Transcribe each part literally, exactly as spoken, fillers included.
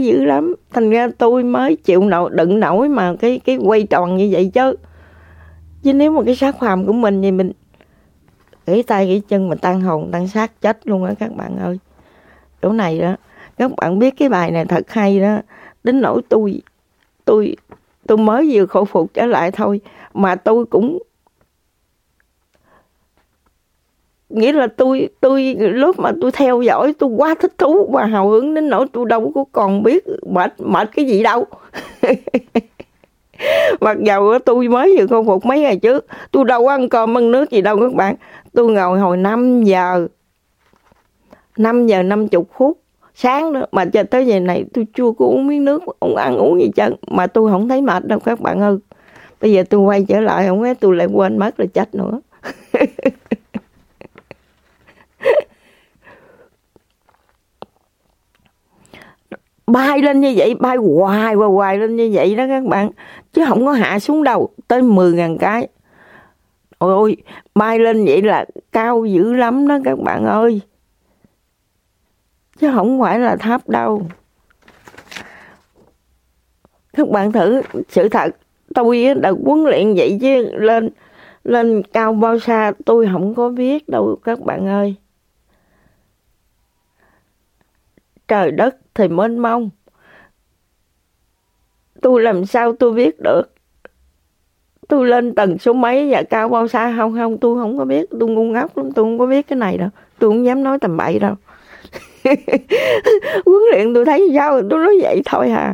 dữ lắm, thành ra tôi mới chịu nổi đựng nổi mà cái cái quay tròn như vậy chứ. Chứ nếu mà cái xác phàm của mình thì mình gãy tay gãy chân mà tan hồn tan xác chết luôn á các bạn ơi. Chỗ này đó, các bạn biết cái bài này thật hay đó, đến nỗi tôi tôi tôi mới vừa khôi phục trở lại thôi mà tôi cũng nghĩa là tôi tôi lúc mà tôi theo dõi tôi quá thích thú và hào hứng đến nỗi tôi đâu có còn biết mệt mệt cái gì đâu. Mặc dầu tôi mới vừa khôi phục mấy ngày trước, tôi đâu có ăn cơm ăn nước gì đâu các bạn. Tôi ngồi hồi năm giờ năm giờ năm chục phút sáng nữa mà cho tới giờ này tôi chưa có uống miếng nước, không ăn uống gì chứ mà tôi không thấy mệt đâu các bạn ơi. Bây giờ tôi quay trở lại không biết tôi lại quên mất là chết nữa. Bay lên như vậy, bay hoài hoài hoài lên như vậy đó các bạn, chứ không có hạ xuống đâu, tới mười ngàn cái. Ôi ôi, bay lên vậy là cao dữ lắm đó các bạn ơi, chứ không phải là thấp đâu. Các bạn thử, sự thật tôi đã huấn luyện vậy chứ lên lên cao bao xa tôi không có biết đâu các bạn ơi. Trời đất thì mênh mông, tôi làm sao tôi biết được tôi lên tầng số mấy và cao bao xa không không tôi không có biết, tôi ngu ngốc lắm, tôi không có biết cái này đâu, tôi không dám nói tầm bậy đâu. Huấn luyện tôi thấy sao tôi nói vậy thôi hà.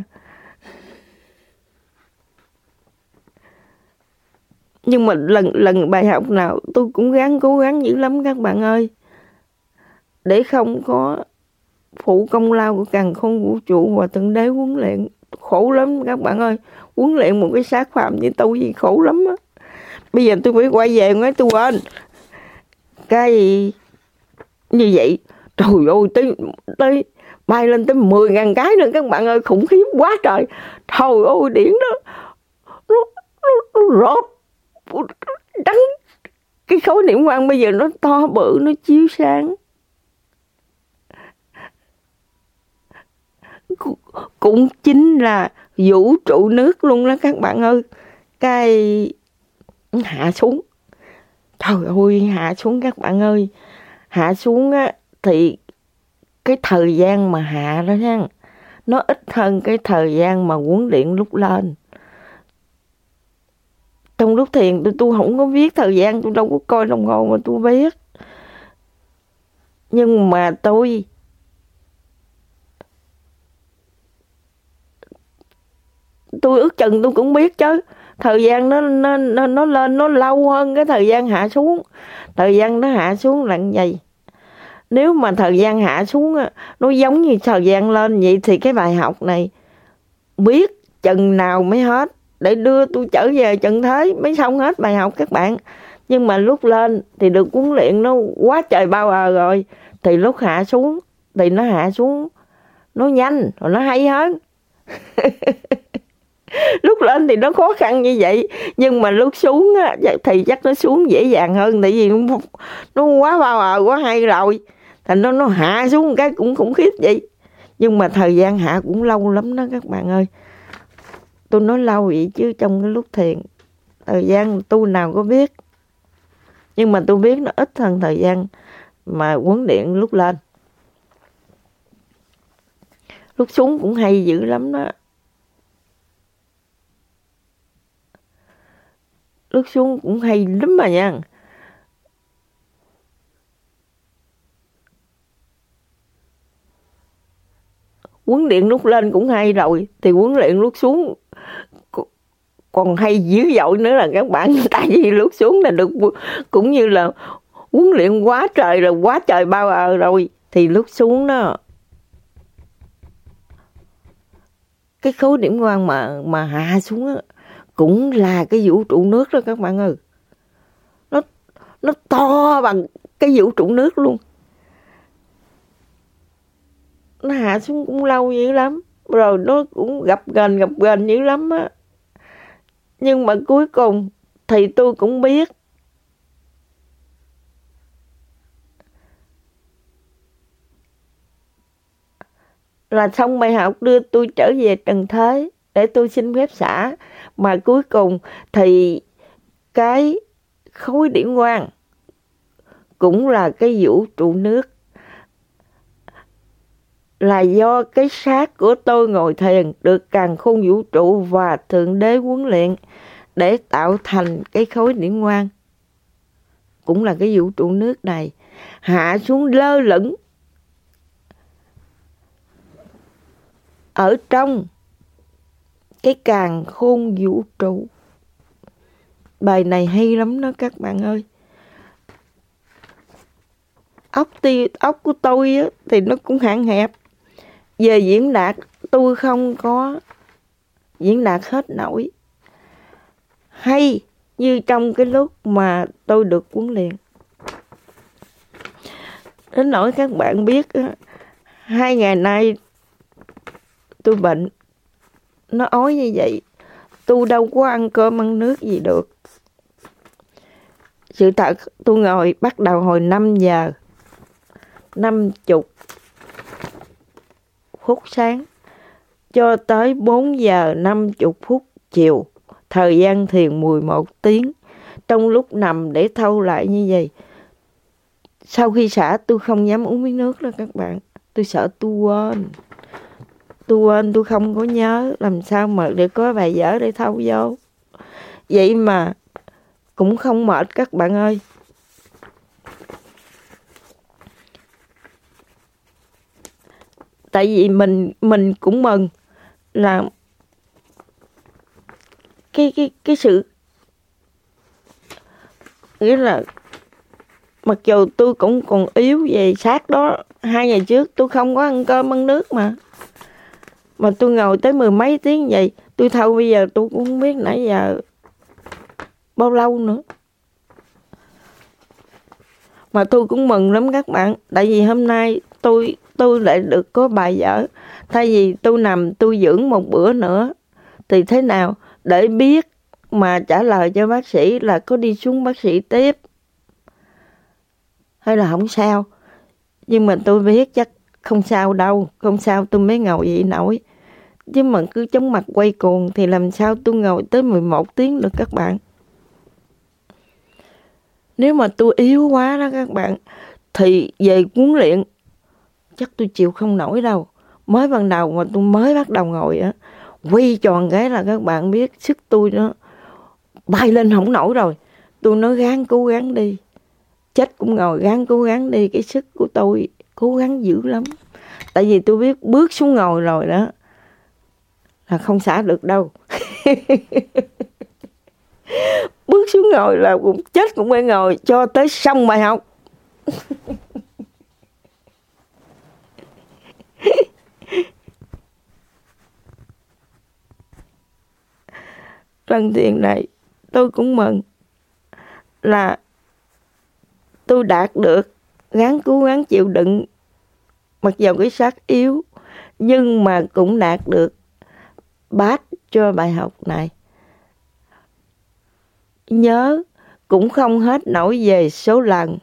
Nhưng mà lần lần bài học nào tôi cũng gắng cố gắng dữ lắm các bạn ơi, để không có phụ công lao của càn khôn vũ trụ và thượng đế huấn luyện. Khổ lắm các bạn ơi, huấn luyện một cái xác phàm như tôi gì khổ lắm á. Bây giờ tôi phải quay về nói tôi quên cái như vậy. Trời ơi, tới tới bay lên tới mười ngàn cái nữa các bạn ơi, khủng khiếp quá trời. Trời ơi, điển đó nó nó, nó rộp trắng, cái khối niệm quang bây giờ nó to bự, nó chiếu sáng. Cũng chính là vũ trụ nước luôn đó các bạn ơi. Cái hạ xuống, trời ơi, hạ xuống các bạn ơi, hạ xuống á thì cái thời gian mà hạ đó nha, nó ít hơn cái thời gian mà huấn luyện lúc lên. Trong lúc thiền tôi tôi không có biết thời gian, tôi đâu có coi đồng hồ mà tôi biết. Nhưng mà tôi tôi ước chừng tôi cũng biết chứ, thời gian nó nó nó nó lên nó lâu hơn cái thời gian hạ xuống. Thời gian nó hạ xuống là như vậy. Nếu mà thời gian hạ xuống á, nó giống như thời gian lên vậy thì cái bài học này biết chừng nào mới hết, để đưa tôi trở về trận thế mới xong hết bài học các bạn. Nhưng mà lúc lên thì được huấn luyện nó quá trời bao bờ rồi, thì lúc hạ xuống thì nó hạ xuống nó nhanh rồi nó hay hơn. Lúc lên thì nó khó khăn như vậy, nhưng mà lúc xuống á, thì chắc nó xuống dễ dàng hơn, tại vì nó, nó quá bao bờ quá hay rồi, thành nó nó hạ xuống cái cũng khủng khiếp vậy. Nhưng mà thời gian hạ cũng lâu lắm đó các bạn ơi. Tôi nói lâu vậy chứ trong cái lúc thiền thời gian tôi nào có biết, nhưng mà tôi biết nó ít hơn thời gian mà huấn luyện lúc lên. Lúc xuống cũng hay dữ lắm đó. Lúc xuống cũng hay lắm mà nha. Huấn luyện lúc lên cũng hay rồi, thì huấn luyện lúc xuống còn hay dữ dội nữa là các bạn. Tại vì lúc xuống là được cũng như là huấn luyện quá trời rồi, quá trời bao bờ rồi, thì lúc xuống đó cái khối điểm quang mà mà hạ xuống đó, cũng là cái vũ trụ nước đó các bạn ơi. Nó nó to bằng cái vũ trụ nước luôn. Nó hạ xuống cũng lâu dữ lắm, rồi nó cũng gập ghềnh gập ghềnh dữ lắm á. Nhưng mà cuối cùng thì tôi cũng biết là xong bài học đưa tôi trở về trần thế để tôi xin phép xả. Mà cuối cùng thì cái khối điển quang cũng là cái vũ trụ nước, là do cái xác của tôi ngồi thiền được càn khôn vũ trụ và Thượng Đế huấn luyện để tạo thành cái khối điển quang, cũng là cái vũ trụ nước này hạ xuống lơ lửng ở trong cái càn khôn vũ trụ. Bài này hay lắm đó các bạn ơi. Óc, ti, óc của tôi á, thì nó cũng hạn hẹp. Về diễn đạt tôi không có diễn đạt hết nổi hay như trong cái lúc mà tôi được huấn luyện. Đến nỗi các bạn biết á, hai ngày nay tôi bệnh, nó ói như vậy, tôi đâu có ăn cơm ăn nước gì được. Sự thật tôi ngồi bắt đầu hồi năm giờ năm chục phút sáng cho tới bốn giờ năm chục phút chiều, thời gian thiền mười một tiếng. Trong lúc nằm để thâu lại như vậy, sau khi xả tôi không dám uống miếng nước đó các bạn. Tôi sợ tôi quên. Tôi quên, tôi không có nhớ, làm sao mà để có bài vở để thâu vô. Vậy mà cũng không mệt các bạn ơi. Tại vì mình mình cũng mừng là cái cái cái sự, nghĩa là mặc dù tôi cũng còn yếu về xác đó, hai ngày trước tôi không có ăn cơm ăn nước mà mà tôi ngồi tới mười mấy tiếng vậy. Tôi thâu bây giờ tôi cũng không biết nãy giờ bao lâu nữa. Mà tôi cũng mừng lắm các bạn, tại vì hôm nay tôi tôi lại được có bài vở. Thay vì tôi nằm tôi dưỡng một bữa nữa thì thế nào, để biết mà trả lời cho bác sĩ là có đi xuống bác sĩ tiếp hay là không sao. Nhưng mà tôi biết chắc không sao đâu, không sao tôi mới ngồi vậy nổi. Chứ mà cứ chóng mặt quay cuồng thì làm sao tôi ngồi tới mười một tiếng được các bạn. Nếu mà tôi yếu quá đó các bạn, thì về huấn luyện chắc tôi chịu không nổi đâu. Mới ban đầu mà tôi mới bắt đầu ngồi á, quay tròn cái là các bạn biết sức tôi nó bay lên không nổi rồi. Tôi nói gắng cố gắng đi, chết cũng ngồi gắng cố gắng đi. Cái sức của tôi cố gắng dữ lắm. Tại vì tôi biết bước xuống ngồi rồi đó là không xả được đâu. Bước xuống ngồi là cũng chết cũng phải ngồi cho tới xong bài học. Lần thiền này tôi cũng mừng là tôi đạt được, gắng cố gắng chịu đựng mặc dù cái xác yếu, nhưng mà cũng đạt được bát cho bài học này. Nhớ cũng không hết nổi về số lần.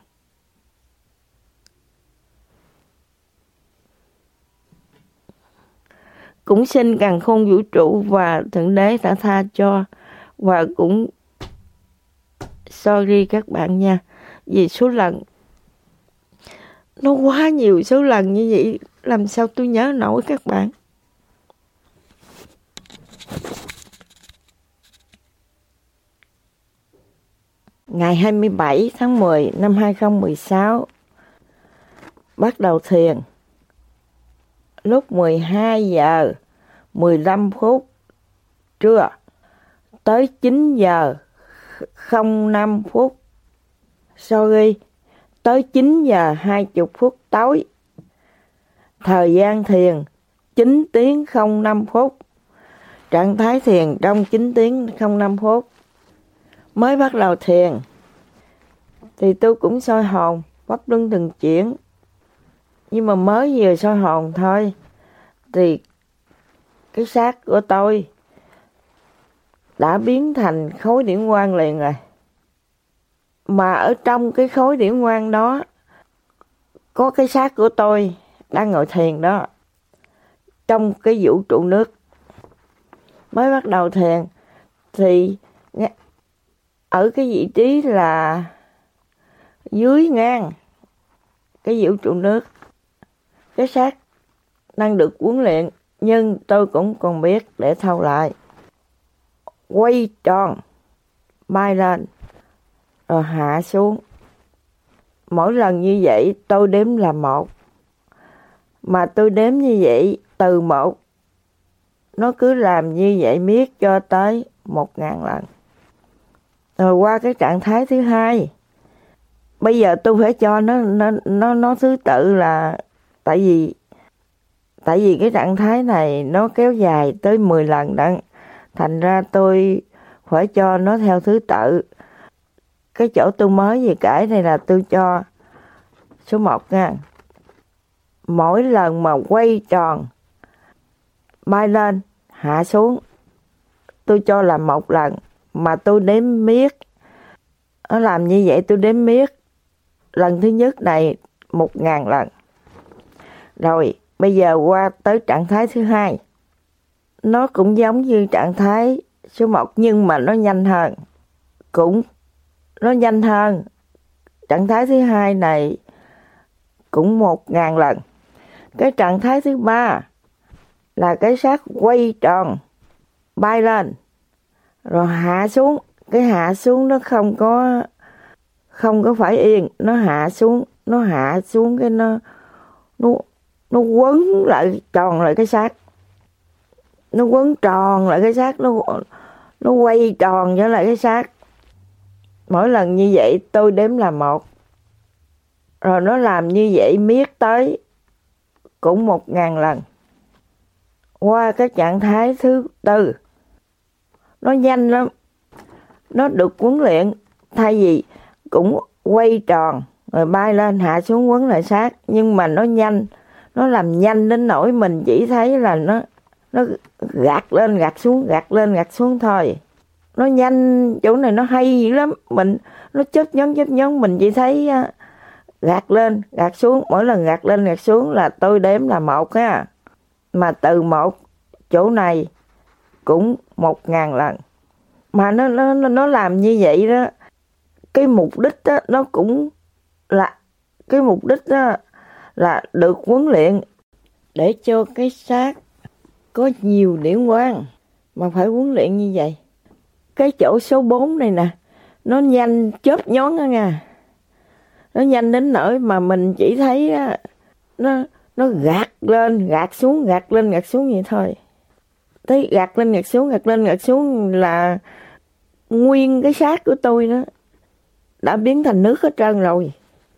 Cũng xin càn khôn vũ trụ và Thượng Đế đã tha cho. Và cũng sorry các bạn nha, vì số lần nó quá nhiều số lần như vậy, làm sao tôi nhớ nổi các bạn. Ngày hai mươi bảy tháng mười năm hai không một sáu bắt đầu thiền lúc mười hai giờ mười lăm phút trưa tới chín giờ không năm phút, sorry, tới chín giờ hai mươi phút tối. Thời gian thiền chín tiếng không năm phút. Trạng thái thiền trong chín tiếng không năm phút. Mới bắt đầu thiền thì tôi cũng soi hồn, pháp luân thường chuyển. Nhưng mà mới vừa soi hồn thôi thì cái xác của tôi đã biến thành khối điển quang liền rồi. Mà ở trong cái khối điển quang đó có cái xác của tôi đang ngồi thiền đó. trong cái vũ trụ nước. Mới bắt đầu thiền thì ở cái vị trí là dưới ngang cái vũ trụ nước, cái xác đang được huấn luyện, nhưng tôi cũng còn biết để thâu lại. Quay tròn, bay lên, rồi hạ xuống. Mỗi lần như vậy tôi đếm là một. Mà tôi đếm như vậy từ một, nó cứ làm như vậy miết cho tới một ngàn lần. Rồi qua cái trạng thái thứ hai, bây giờ tôi phải cho nó nó nó nó thứ tự là tại vì tại vì cái trạng thái này nó kéo dài tới mười lần đó, thành ra tôi phải cho nó theo thứ tự. Cái chỗ tôi mới vừa kể này là tôi cho số một nha. Mỗi lần mà quay tròn, bay lên, hạ xuống, tôi cho là một lần, mà tôi đếm miết. Nó làm như vậy tôi đếm miết. Lần thứ nhất này một ngàn lần. Rồi bây giờ qua tới trạng thái thứ hai. Nó cũng giống như trạng thái số một nhưng mà nó nhanh hơn. Cũng nó nhanh hơn. Trạng thái thứ hai này cũng một ngàn lần. Cái trạng thái thứ ba là cái xác quay tròn, bay lên, rồi hạ xuống. Cái hạ xuống nó không có không có phải yên, nó hạ xuống, nó hạ xuống cái nó nó nó quấn lại tròn lại cái xác. Nó quấn tròn lại cái xác, nó nó quay tròn trở lại cái xác. Mỗi lần như vậy tôi đếm là một. Rồi nó làm như vậy miết tới cũng một ngàn lần. Qua cái trạng thái thứ tư, nó nhanh lắm. Nó được huấn luyện, thay vì cũng quay tròn rồi bay lên hạ xuống quấn lại xác, nhưng mà nó nhanh, nó làm nhanh đến nỗi mình chỉ thấy là nó nó gạt lên gạt xuống, gạt lên gạt xuống thôi. Nó nhanh, chỗ này nó hay dữ lắm. Mình nó chớp nhón chớp nhón, mình chỉ thấy uh, gạt lên gạt xuống. Mỗi lần gạt lên gạt xuống là tôi đếm là một á. Mà từ một chỗ này cũng một ngàn lần. Mà nó nó nó làm như vậy đó, cái mục đích đó, nó cũng là cái mục đích đó là được huấn luyện để cho cái xác có nhiều điểm quang, mà phải huấn luyện như vậy. Cái chỗ số bốn này nè, nó nhanh chớp nhón đó nha. Nó nhanh đến nỗi mà mình chỉ thấy á, nó nó gạt lên gạt xuống, gạt lên gạt xuống vậy thôi. Thấy gạt lên gạt xuống, gạt lên gạt xuống là nguyên cái xác của tôi đó đã biến thành nước hết trơn rồi.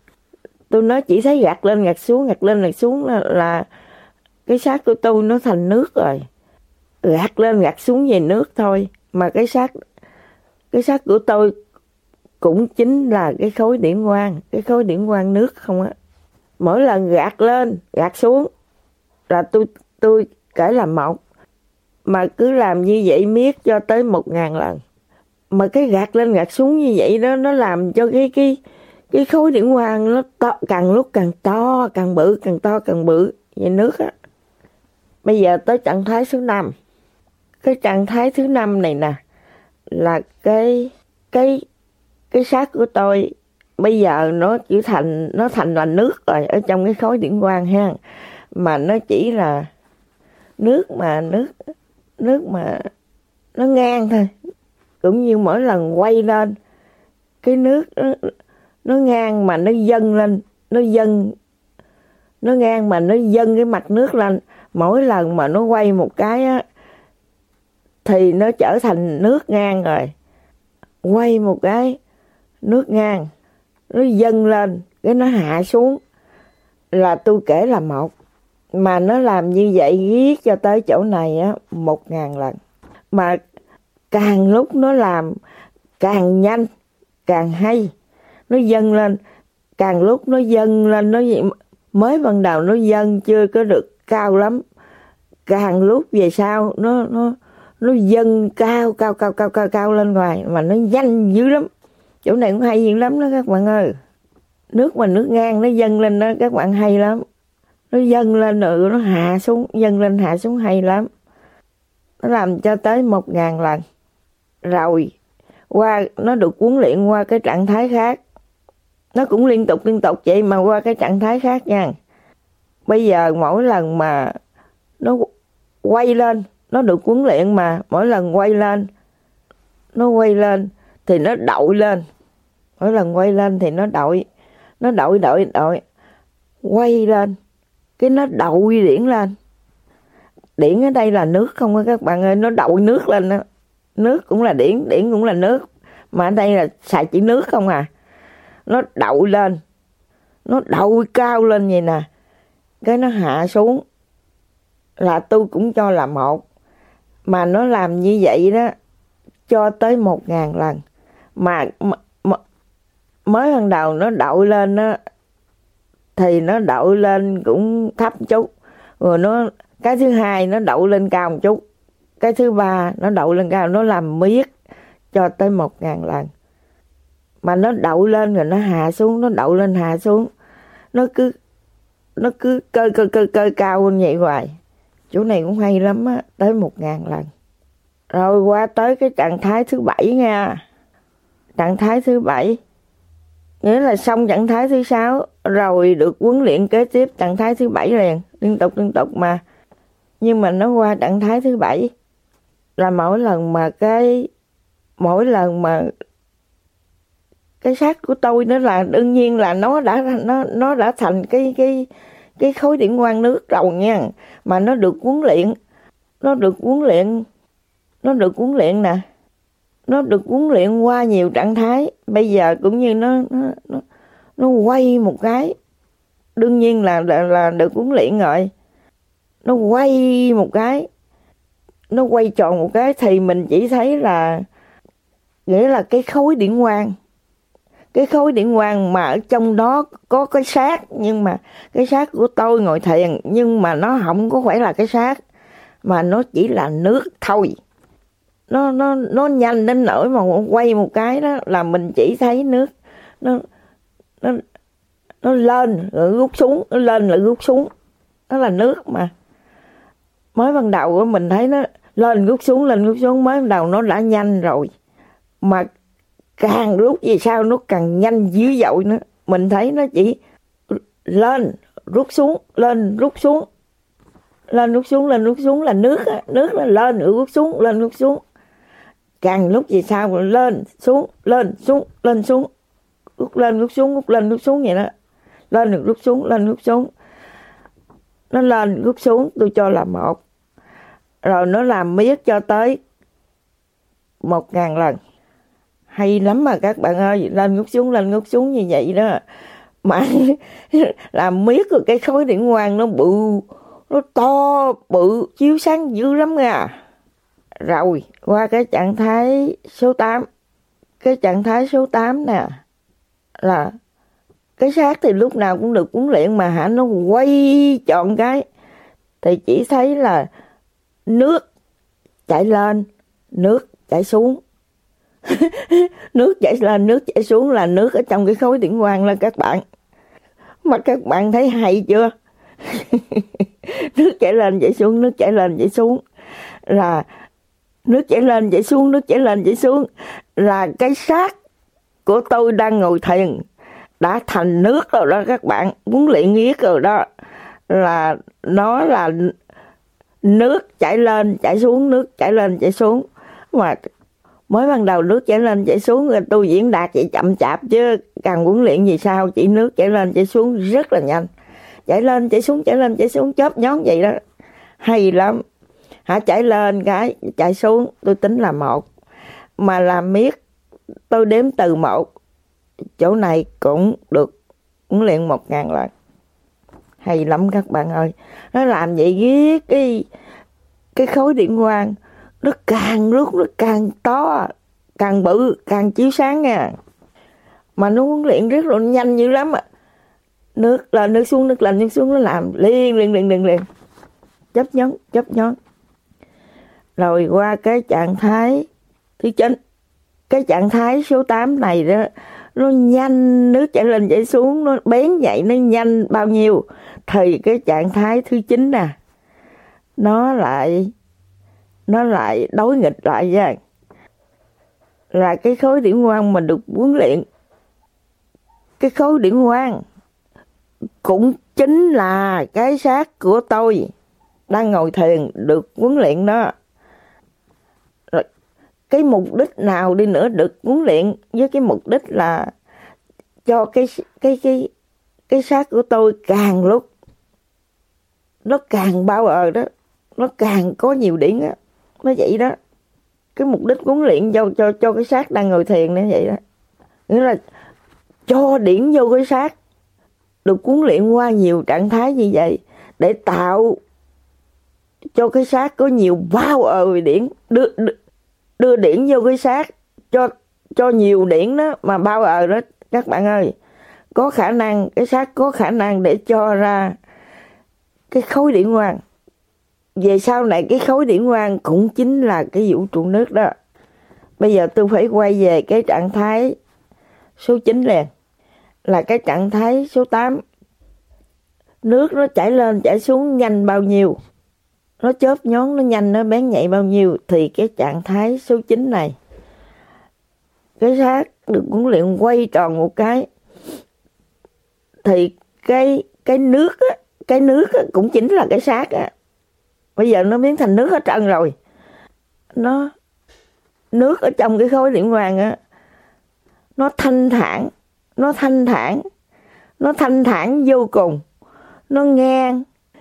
Tôi nói chỉ thấy gạt lên gạt xuống, gạt lên gạt xuống là, là cái xác của tôi nó thành nước rồi. Gạt lên gạt xuống về nước thôi. Mà cái xác cái xác của tôi cũng chính là cái khối điểm quang, cái khối điểm quang nước không á. Mỗi lần gạt lên gạt xuống là tôi tôi kể là một. Mà cứ làm như vậy miết cho tới một ngàn lần. Mà cái gạt lên gạt xuống như vậy đó, nó làm cho cái cái cái khối điểm quang nó to, càng lúc càng to, càng bự, càng to càng bự về nước á. Bây giờ tới trạng thái số năm. Cái trạng thái thứ năm này nè là cái cái cái xác của tôi bây giờ nó chỉ thành nó thành là nước rồi ở trong cái khối điểm quang ha. Mà nó chỉ là nước mà nước nước mà nó ngang thôi. Cũng như mỗi lần quay lên cái nước nó, nó ngang mà nó dâng lên, nó dâng nó ngang mà nó dâng cái mặt nước lên. Mỗi lần mà nó quay một cái á thì nó trở thành nước ngang rồi. Quay một cái nước ngang, nó dâng lên cái nó hạ xuống là tôi kể là một. Mà nó làm như vậy riết cho tới chỗ này á một ngàn lần. Mà càng lúc nó làm càng nhanh, càng hay. Nó dâng lên, càng lúc nó dâng lên, nó mới ban đầu nó dâng chưa có được cao lắm. Càng lúc về sau nó nó nó dâng cao cao cao cao cao cao lên ngoài, mà nó nhanh dữ lắm. Chỗ này cũng hay dữ lắm đó các bạn ơi. Nước mà nước ngang nó dâng lên đó các bạn hay lắm. Nó dâng lên rồi nó hạ xuống, dâng lên hạ xuống hay lắm. Nó làm cho tới một ngàn lần. Rồi qua nó được huấn luyện qua cái trạng thái khác. Nó cũng liên tục liên tục vậy mà qua cái trạng thái khác nha. Bây giờ mỗi lần mà nó quay lên, nó được huấn luyện mà mỗi lần quay lên, nó quay lên thì nó đội lên. Mỗi lần quay lên thì nó đội, nó đội đội đội, quay lên, cái nó đội điển lên. Điển ở đây là nước không á các bạn ơi, nó đội nước lên đó. Nước cũng là điển, điển cũng là nước. Mà ở đây là xài chỉ nước không à. Nó đội lên, nó đội cao lên vậy nè. Cái nó hạ xuống là tôi cũng cho là một. Mà nó làm như vậy đó cho tới một ngàn lần. Mà m- m- mới ban đầu nó đội lên đó, thì nó đội lên cũng thấp chút. Rồi nó cái thứ hai nó đội lên cao một chút. Cái thứ ba nó đội lên cao, nó làm miết cho tới một ngàn lần. Mà nó đội lên rồi nó hạ xuống, nó đội lên hạ xuống. Nó cứ nó cứ cơ cơ cơ cơ cao như vậy hoài. Chỗ này cũng hay lắm á, tới một ngàn lần. Rồi qua tới cái trạng thái thứ bảy nha. Trạng thái thứ bảy nghĩa là xong trạng thái thứ sáu rồi được huấn luyện kế tiếp trạng thái thứ bảy liền, liên tục liên tục mà. Nhưng mà nó qua trạng thái thứ bảy là mỗi lần mà cái mỗi lần mà cái xác của tôi nó là đương nhiên là nó đã nó nó đã thành cái cái cái khối điện quang nước rồi nha. Mà nó được huấn luyện, nó được huấn luyện, nó được huấn luyện nè. Nó được huấn luyện qua nhiều trạng thái. Bây giờ cũng như nó nó nó, nó quay một cái. Đương nhiên là, là là được huấn luyện rồi. Nó quay một cái, nó quay tròn một cái thì mình chỉ thấy là nghĩa là cái khối điện quang. Cái khối điện quang mà ở trong đó có cái xác, nhưng mà cái xác của tôi ngồi thiền, nhưng mà nó không có phải là cái xác, mà nó chỉ là nước thôi. Nó nó nó nhanh đến nỗi mà quay một cái đó là mình chỉ thấy nước nó nó nó lên rồi rút xuống, nó lên rồi rút xuống. Nó là nước mà. Mới ban đầu của mình thấy nó lên rút xuống lên rút xuống, mới ban đầu nó đã nhanh rồi. Mà càng rút về sau nó càng nhanh dữ dội nữa. Mình thấy nó chỉ lên rút xuống, lên rút xuống, lên rút xuống, lên rút xuống là nước á. Nước nó lên rồi rút xuống, lên rút xuống. Càng lúc về sau lên xuống, lên xuống, lên xuống, rút lên rút xuống, rút lên rút xuống vậy đó. Lên rồi rút xuống, lên rút xuống. Nó lên rút xuống tôi cho là một. Rồi nó làm miết cho tới một ngàn lần. Hay lắm mà các bạn ơi, lên rút xuống, lên rút xuống như vậy đó. Mà làm miết rồi cái khối điện quang nó bự, nó to, bự, chiếu sáng dữ lắm nha. Rồi, qua cái trạng thái số tám. Cái trạng thái số tám nè, là cái xác thì lúc nào cũng được huấn luyện mà hả, nó quay trọn cái. Thì chỉ thấy là nước chảy lên, nước chảy xuống. Nước chảy lên, nước chảy xuống là nước ở trong cái khối điện quang lên các bạn. Mà các bạn thấy hay chưa? Nước chảy lên chảy xuống, nước chảy lên chảy xuống. Là nước chảy lên chảy xuống, nước chảy lên chảy xuống. Là cái xác của tôi đang ngồi thiền đã thành nước rồi đó các bạn. Huấn luyện nghiết rồi đó. Là nó là nước chảy lên chảy xuống, nước chảy lên chảy xuống. Mà mới ban đầu nước chảy lên chảy xuống rồi tôi diễn đạt vậy chậm chạp, chứ càng huấn luyện gì sao chỉ nước chảy lên chảy xuống rất là nhanh. Chảy lên chảy xuống, chảy lên chảy xuống chớp nhón vậy đó. Hay lắm. Hả, chảy lên cái chạy xuống tôi tính là một. Mà làm miết tôi đếm từ một. Chỗ này cũng được huấn luyện một ngàn lần. Hay lắm các bạn ơi. Nó làm vậy ghét cái cái khối điện quang. Nó càng lúc nó càng to, càng bự, càng chiếu sáng nha. Mà nó huấn luyện rất là nhanh dữ lắm ạ. Nước lên, nước xuống, nước lên, nước xuống, nó làm liền, liền, liền, liền, liền. Chấp nhón, chấp nhón. Rồi qua cái trạng thái thứ chín. Cái trạng thái số tám này đó, nó nhanh, nước chảy lên chảy xuống, nó bén vậy, nó nhanh bao nhiêu. thì cái trạng thái thứ chín nè, nó lại nó lại đối nghịch lại nha. Là cái khối điển quang mà được huấn luyện, cái khối điển quang cũng chính là cái xác của tôi đang ngồi thiền được huấn luyện đó. Rồi, cái mục đích nào đi nữa được huấn luyện với cái mục đích là cho cái cái cái cái xác của tôi càng lúc nó càng bao ờ đó, nó càng có nhiều điển á, nó vậy đó. Cái mục đích huấn luyện cho cho cho cái xác đang ngồi thiền như vậy đó, nghĩa là cho điển vô cái xác, được huấn luyện qua nhiều trạng thái như vậy để tạo cho cái xác có nhiều bao ờ về điển, đưa, đưa đưa điển vô cái xác, cho cho nhiều điển đó mà bao ờ đó các bạn ơi. Có khả năng, cái xác có khả năng để cho ra cái khối điển quang. Về sau này cái khối điển quang cũng chính là cái vũ trụ nước đó. Bây giờ tôi phải quay về cái trạng thái số chín liền, là cái trạng thái số tám. Nước nó chảy lên chảy xuống nhanh bao nhiêu, nó chớp nhón, nó nhanh, nó bén nhạy bao nhiêu, thì cái trạng thái số chín này, cái xác được huấn luyện quay tròn một cái, thì cái cái nước á, cái nước á, cũng chính là cái xác á. Bây giờ nó biến thành nước hết trơn rồi. Nó nước ở trong cái khối điển quang á, nó thanh thản, nó thanh thản, nó thanh thản vô cùng. Nó ngang,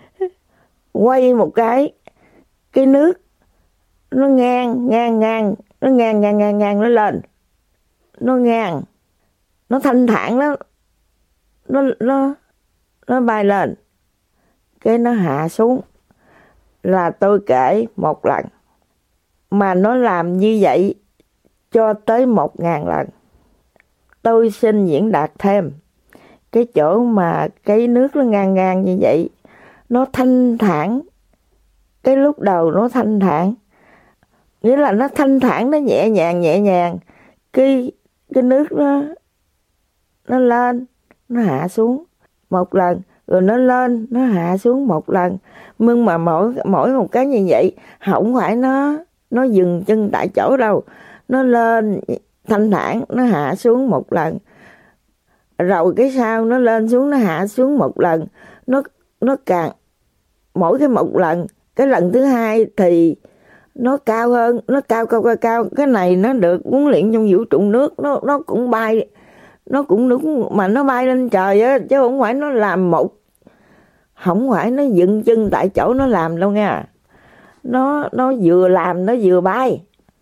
quay một cái, cái nước nó ngang, ngang, ngang, nó ngang, ngang, ngang, ngang, nó lên. Nó ngang, nó thanh thản, nó, nó, nó, nó bay lên, cái nó hạ xuống. Là tôi kể một lần, mà nó làm như vậy cho tới một ngàn lần. Tôi xin diễn đạt thêm cái chỗ mà cái nước nó ngang ngang như vậy, nó thanh thản. Cái lúc đầu nó thanh thản, nghĩa là nó thanh thản, nó nhẹ nhàng nhẹ nhàng. Cái cái nước nó nó lên, nó hạ xuống một lần, rồi nó lên, nó hạ xuống một lần. Nhưng mà mỗi mỗi một cái như vậy, không phải nó nó dừng chân tại chỗ đâu. Nó lên thanh thản, nó hạ xuống một lần. Rồi cái sau nó lên xuống, nó hạ xuống một lần. Nó nó càng mỗi cái một lần, cái lần thứ hai thì nó cao hơn, nó cao cao cao cao. Cái này nó được huấn luyện trong vũ trụ nước, nó nó cũng bay, nó cũng nước mà nó bay lên trời á, chứ không phải nó làm một, không phải nó dựng chân tại chỗ nó làm đâu nha. Nó nó vừa làm nó vừa bay.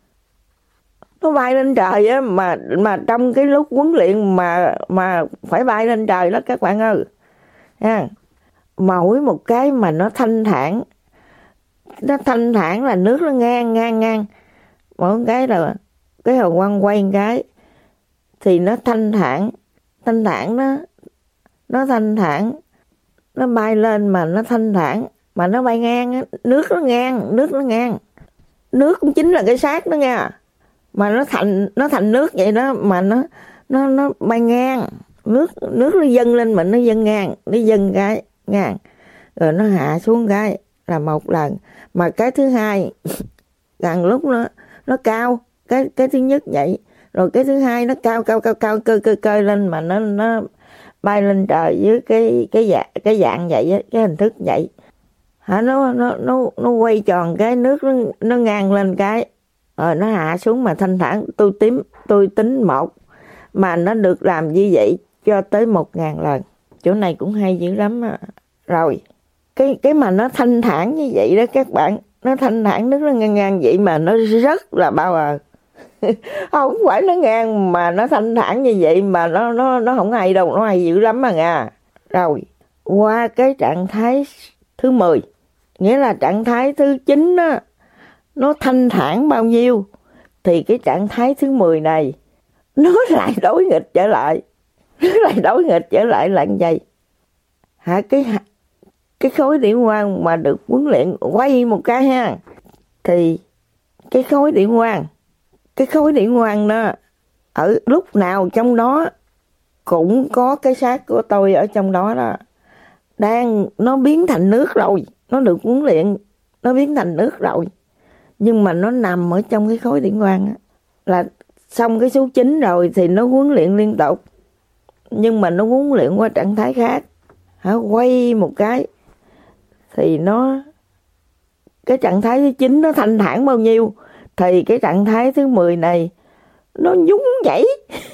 Nó bay lên trời á, mà mà trong cái lúc huấn luyện mà mà phải bay lên trời đó các bạn ơi. Ha. Mỗi một cái mà nó thanh thản, nó thanh thản là nước nó ngang ngang ngang. Mỗi cái là cái hồ quang quay một cái thì nó thanh thản, thanh thản nó nó thanh thản, nó bay lên mà nó thanh thản, mà nó bay ngang á, nước nó ngang, nước nó ngang. Nước cũng chính là cái xác đó nha. Mà nó thành nó thành nước vậy đó, mà nó nó nó bay ngang, nước nước nó dâng lên mà nó dâng ngang, nó dâng cái ngang, rồi nó hạ xuống cái là một lần. Mà cái thứ hai càng lúc nó nó cao, cái cái thứ nhất vậy, rồi cái thứ hai nó cao cao cao cao cơ cơ cơ lên mà nó nó bay lên trời với cái cái dạng cái dạng vậy á, cái hình thức vậy. Hả, nó nó nó nó quay tròn cái nước nó nó ngang lên cái, rồi nó hạ xuống mà thanh thản. Tôi tím tôi tính một mà nó được làm như vậy cho tới một ngàn lần. Chỗ này cũng hay dữ lắm á. Rồi cái cái mà nó thanh thản như vậy đó các bạn, nó thanh thản, nước nó ngang ngang vậy mà nó rất là bao ờ. Không phải nó ngang mà nó thanh thản như vậy mà nó nó nó không hay đâu, nó hay dữ lắm mà nha. Rồi qua cái trạng thái thứ mười, nghĩa là trạng thái thứ chín đó, nó thanh thản bao nhiêu thì cái trạng thái thứ mười này nó lại đối nghịch trở lại. Nó lại đối nghịch trở lại là như vậy. Hả, cái cái khối điển quang mà được huấn luyện quay một cái ha, thì cái khối điển quang, cái khối điển quang đó ở lúc nào trong đó cũng có cái xác của tôi ở trong đó đó. đang nó biến thành nước rồi, nó được huấn luyện, nó biến thành nước rồi, nhưng mà nó nằm ở trong cái khối điển quang á, là xong cái số chín rồi thì nó huấn luyện liên tục, nhưng mà nó huấn luyện qua trạng thái khác, hả, quay một cái thì nó, cái trạng thái thứ chín nó thanh thản bao nhiêu thì cái trạng thái thứ mười này nó nhún nhảy.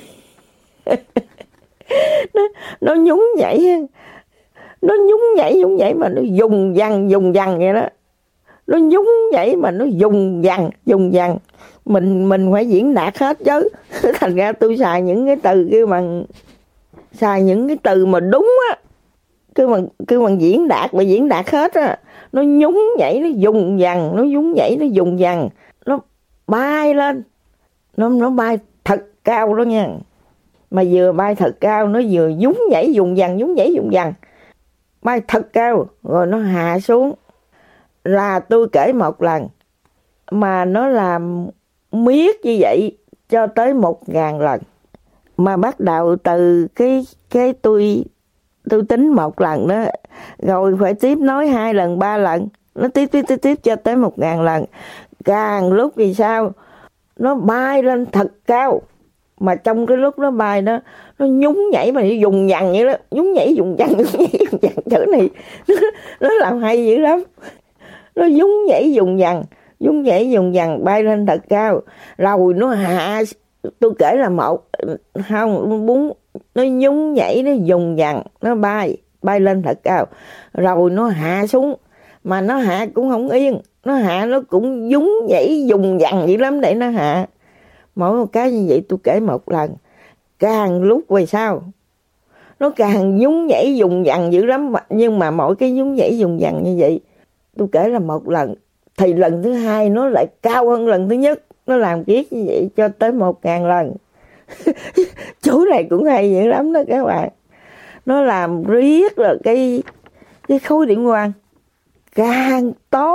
nó, nó nhún nhảy, nó nhún nhảy nhún nhảy mà nó dùng dằn dùng dằn vậy đó, nó nhún nhảy mà nó dùng dằn dùng dằn, mình mình phải diễn đạt hết chứ. Thành ra tôi xài những cái từ kêu bằng xài những cái từ mà đúng á, kêu bằng kêu bằng diễn đạt mà diễn đạt hết á. Nó nhún nhảy, nó dùng dằn, nó nhún nhảy, nó dùng dằn, nó bay lên, nó nó bay thật cao đó nha, mà vừa bay thật cao nó vừa nhún nhảy dùng dằn, nhún nhảy dùng dằn, bay thật cao rồi nó hạ xuống. Là tôi kể một lần mà nó làm miết như vậy cho tới một ngàn lần, mà bắt đầu từ cái cái tôi tôi tính một lần đó, rồi phải tiếp nói hai lần ba lần, nó tiếp tiếp tiếp tiếp cho tới một ngàn lần. Càng lúc vì sao nó bay lên thật cao, mà trong cái lúc nó bay đó nó nhún nhảy mà nó dùng dằn vậy đó, nhún nhảy dùng dằn, nhún nhảy dùng dằn. Chỗ này nó, nó làm hay dữ lắm, nó nhún nhảy dùng dằn, nhún nhảy dùng dằn bay lên thật cao, rồi nó hạ. Tôi kể là một không bốn, nó nhún nhảy, nó dùng dằn, nó bay bay lên thật cao, rồi nó hạ xuống, mà nó hạ cũng không yên, nó hạ nó cũng nhún nhảy dùng dằn vậy lắm để nó hạ. Mỗi một cái như vậy tôi kể một lần, càng lúc về sau nó càng nhún nhảy dùng dằn dữ lắm, nhưng mà mỗi cái nhún nhảy dùng dằn như vậy tôi kể là một lần, thì lần thứ hai nó lại cao hơn lần thứ nhất, nó làm kiết như vậy cho tới một ngàn lần. Chú này cũng hay dữ lắm đó các bạn, nó làm riết là cái cái khối điển quang càng to.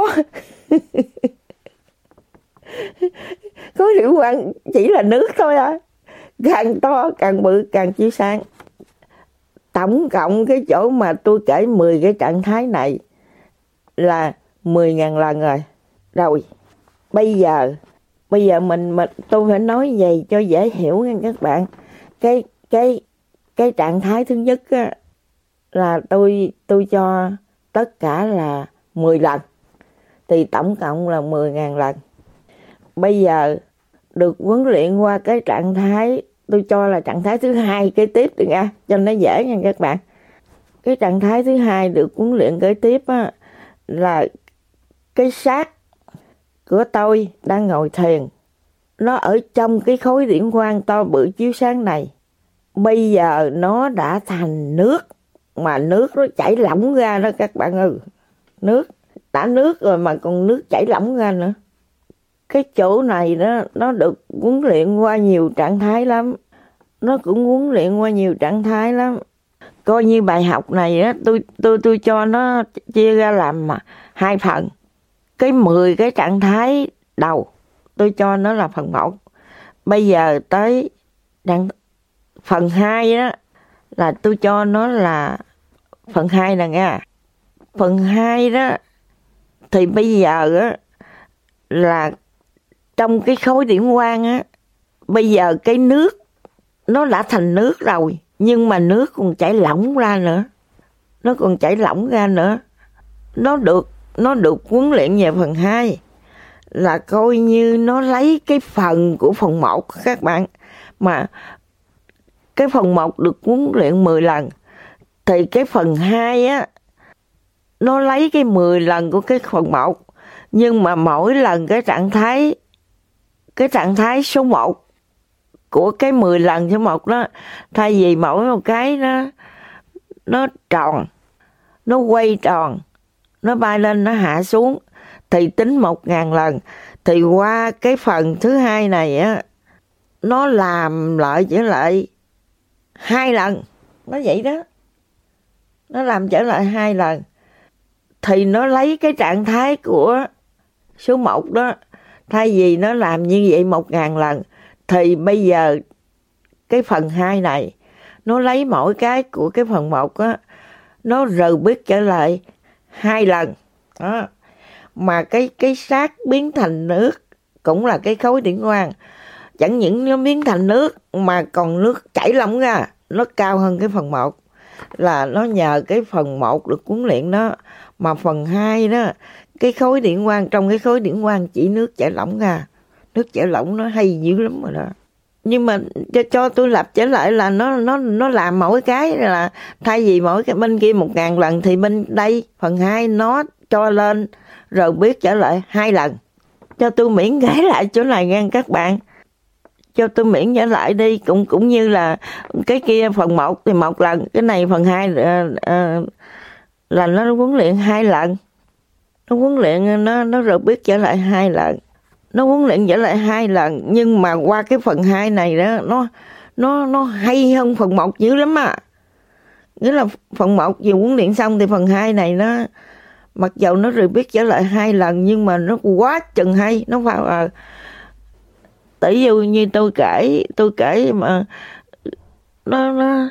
Khối điển quang chỉ là nước thôi à, càng to càng bự càng chiếu sáng. Tổng cộng cái chỗ mà tôi kể mười cái trạng thái này là mười ngàn lần rồi. Rồi bây giờ bây giờ mình, mình tôi phải nói vậy cho dễ hiểu nha các bạn. Cái cái cái trạng thái thứ nhất á, là tôi tôi cho tất cả là mười lần, thì tổng cộng là mười ngàn lần. Bây giờ được huấn luyện qua cái trạng thái tôi cho là trạng thái thứ hai kế tiếp được nha, cho nó dễ nha các bạn. Cái trạng thái thứ hai được huấn luyện kế tiếp á, là cái xác của tôi đang ngồi thiền, nó ở trong cái khối điển quang to bự chiếu sáng này. Bây giờ nó đã thành nước, mà nước nó chảy lỏng ra đó các bạn ơi. Nước, đã nước rồi mà còn nước chảy lỏng ra nữa. Cái chỗ này đó, nó được huấn luyện qua nhiều trạng thái lắm. Nó cũng huấn luyện qua nhiều trạng thái lắm. Coi như bài học này đó, tôi tôi tôi cho nó chia ra làm hai phần. Cái mười cái trạng thái đầu tôi cho nó là phần một. Bây giờ tới đoạn, phần hai đó là tôi cho nó là phần hai nè nha. Phần hai đó thì bây giờ á là trong cái khối điển quang á, bây giờ cái nước nó đã thành nước rồi, nhưng mà nước còn chảy lỏng ra nữa. Nó còn chảy lỏng ra nữa. Nó được nó được huấn luyện về phần hai, là coi như nó lấy cái phần của phần một các bạn. Mà cái phần một được huấn luyện mười lần, thì cái phần hai á, nó lấy cái mười lần của cái phần một. Nhưng mà mỗi lần cái trạng thái cái trạng thái số một của cái mười lần số một đó, thay vì mỗi một cái nó nó tròn, nó quay tròn, nó bay lên nó hạ xuống, thì tính một ngàn lần. Thì qua cái phần thứ hai này á, nó làm lại trở lại hai lần, nó vậy đó, nó làm trở lại hai lần. Thì nó lấy cái trạng thái của số một đó, thay vì nó làm như vậy một ngàn lần, thì bây giờ cái phần hai này nó lấy mỗi cái của cái phần một á, nó rời biết trở lại hai lần. Đó. Mà cái cái xác biến thành nước cũng là cái khối điển quang. Chẳng những nó biến thành nước mà còn nước chảy lỏng ra, nó cao hơn cái phần một. Là nó nhờ cái phần một được huấn luyện đó. Mà phần hai đó, cái khối điển quang, trong cái khối điển quang chỉ nước chảy lỏng ra. Nước chảy lỏng nó hay dữ lắm rồi đó. Nhưng mà cho, cho tôi lặp trở lại là nó nó nó làm mỗi cái là thay vì mỗi cái bên kia một ngàn lần thì bên đây phần hai nó cho lên rồi biết trở lại hai lần. Cho tôi miễn gãi lại chỗ này nghe các bạn. Cho tôi miễn trở lại đi, cũng cũng như là cái kia phần một thì một lần, cái này phần hai uh, uh, là nó huấn luyện hai lần. Nó huấn luyện nó nó rồi biết trở lại hai lần. Nó huấn luyện trở lại hai lần, nhưng mà qua cái phần hai này đó nó nó nó hay hơn phần một dữ lắm à. Nghĩa là phần một vừa huấn luyện xong thì phần hai này nó mặc dầu nó rồi biết trở lại hai lần nhưng mà nó quá chừng hay. Nó vào à, tỷ dụ như tôi kể tôi kể mà nó nó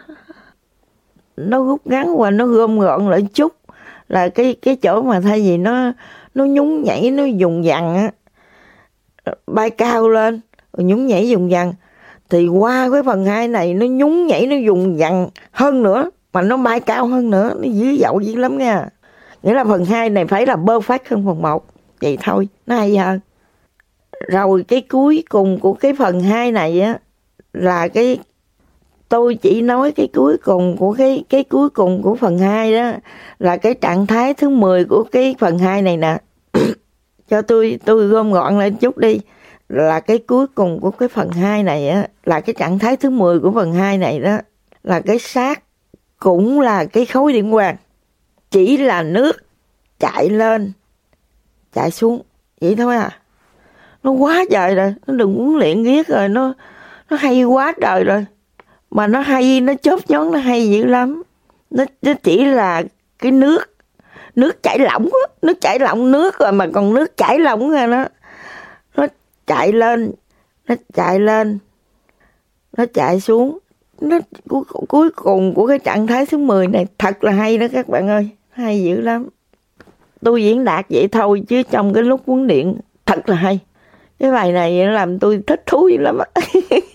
nó rút ngắn và nó gom gọn lại chút, là cái cái chỗ mà thay vì nó nó nhún nhảy, nó dùng dằn á, bay cao lên rồi nhún nhảy dùng dằn, thì qua cái phần hai này nó nhún nhảy, nó dùng dằn hơn nữa mà nó bay cao hơn nữa, nó dữ dội dữ lắm nha. Nghĩa là phần hai này phải là perfect hơn phần một, vậy thôi nó hay hơn. Rồi cái cuối cùng của cái phần hai này á là cái tôi chỉ nói cái cuối cùng của cái cái cuối cùng của phần hai đó là cái trạng thái thứ mười của cái phần hai này nè. Cho tôi tôi gom gọn lại chút đi. Là cái cuối cùng của cái phần hai này á, là cái trạng thái thứ mười của phần hai này đó, là cái xác cũng là cái khối điện quang, chỉ là nước chạy lên chạy xuống vậy thôi à. Nó quá trời rồi, nó đừng huấn luyện ghét rồi, nó nó hay quá trời rồi. Mà nó hay, nó chớp nhón, nó hay dữ lắm. Nó, nó chỉ là cái nước nước chảy lỏng á, nước chảy lỏng nước rồi mà còn nước chảy lỏng ra nó nó chạy lên, nó chạy lên, nó chạy xuống. Nó cuối, cuối cùng của cái trạng thái thứ mười này thật là hay đó các bạn ơi, hay dữ lắm. Tôi diễn đạt vậy thôi chứ trong cái lúc huấn luyện thật là hay. Cái bài này làm tôi thích thú dữ lắm á.